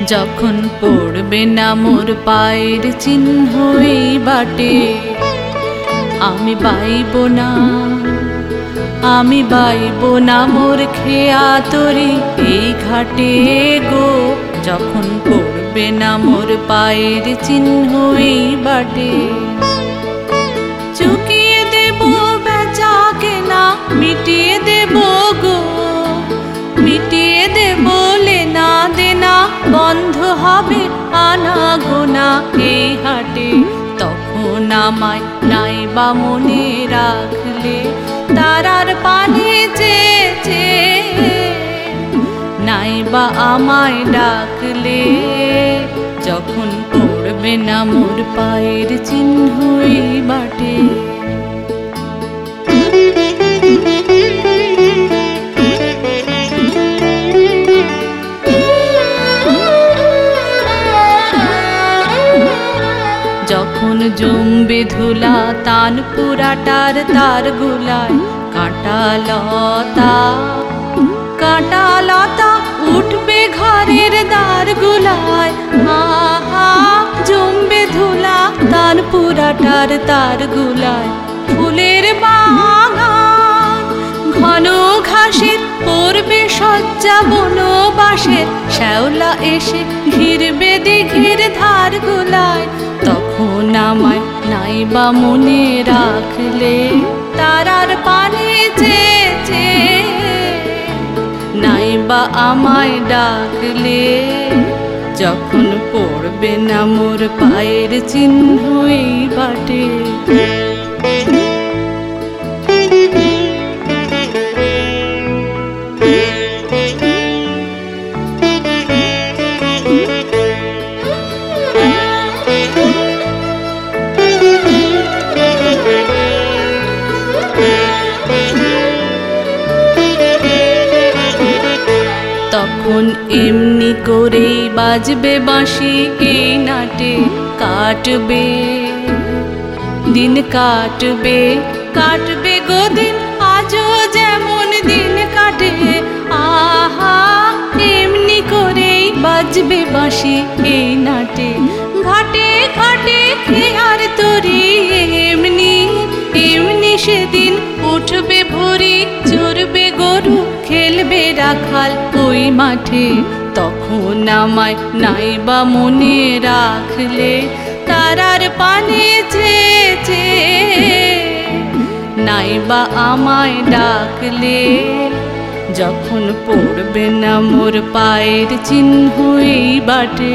যখন পড়বে না মোর পায়ের চিহ্ন এই বাটে, আমি বাইব না, আমি বাইব না মোর খেয়া তরি এই ঘাটে গো। যখন পড়বে না মোর পায়ের চিহ্ন এই বাটে, চুকিয়ে দেব বেচা কেনা, মিটিয়ে দেব গো, মিটিয়ে দেব লেনা দেনা, বন্ধ হবে আনা গোনা এই হাটে। তখন আমায় নাইবা মনে রাখলে তারার পানে চেয়ে, নাইবা আমায় ডাকলে, যখন পড়বে না মোর পায়ের চিহ্ন এই বাটে। যখন জমবে ধুলা তান পুরাটার তার গুলায়, কাঁটা লতা কাঁটা লতা উঠবে ঘরের দ্বার গুলায়। আহা জমবে ধুলা তান পুরাটার তার গুলায়, ফুলের বাগান ঘন ঘাসের পড়বে সজ্জা বনবাসের, শ্যাওলা এসে ঘিরবে দিঘির ধার গুলায়। তখন আমায় নাইবা মনে রাখলে তারার পানে চেয়ে, নাইবা আমায় ডাকলে, যখন পড়বে না মোর পায়ের চিহ্ন এই বাটে। তখন এমনি করেই বাজবে বাঁশি এই নাটে, কাটবে দিন, কাটবে কাটবে গো দিন, আজও যেমন দিন কাটে। আহা এমনি করেই বাজবে বাঁশি এই নাটে, ঘাটে ঘাটে খেয়ার তরি এমনি এমনি সেদিন উঠবে ভরি, চড়বে গরু খেলবে রাখাল ওই মাঠে। তখন আমায় নাইবা মনে রাখলে তারার পানে চেয়ে, নাইবা আমায় ডাকলে, যখন পড়বে না মোর পায়ের চিহ্ন এই বাটে।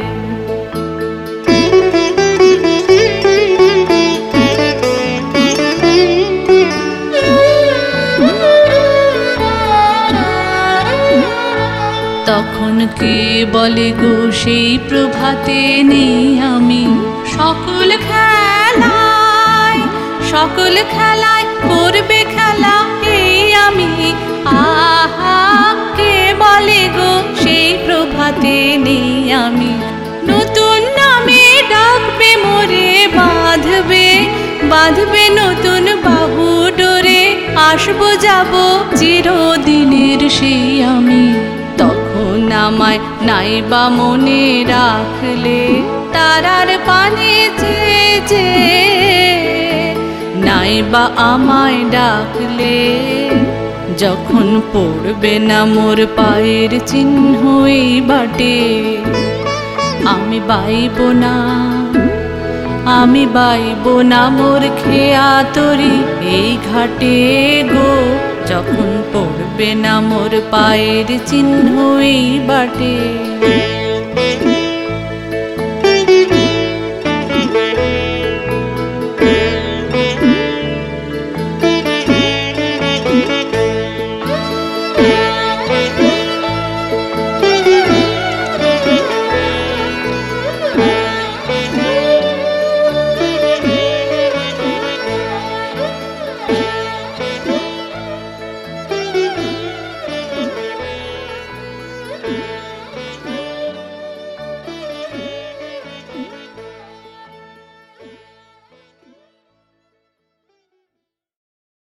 তখন কে বলে গো সেই প্রভাতে নেই আমি, সকল খেলায় সকল খেলায় করবে খেলা এই আমি। আহা কে বলে গো সেই প্রভাতে নেই আমি, নতুন নামে ডাকবে মোরে, বাঁধবে বাঁধবে নতুন বাহু ডোরে, আসবো যাব চিরদিনের সেই আমি। তখন আমায় নাইবা মনে রাখলে তারার পানে চেয়ে, নাইবা আমায় ডাকলে, যখন পড়বে না মোর পায়ের চিহ্ন এই বাটে। আমি বাইব না, আমি বাইব না মোর খেয়া তরি এই ঘাটে গো। যখন পড়বে না মোর পায়ের চিহ্ন এই বাটে।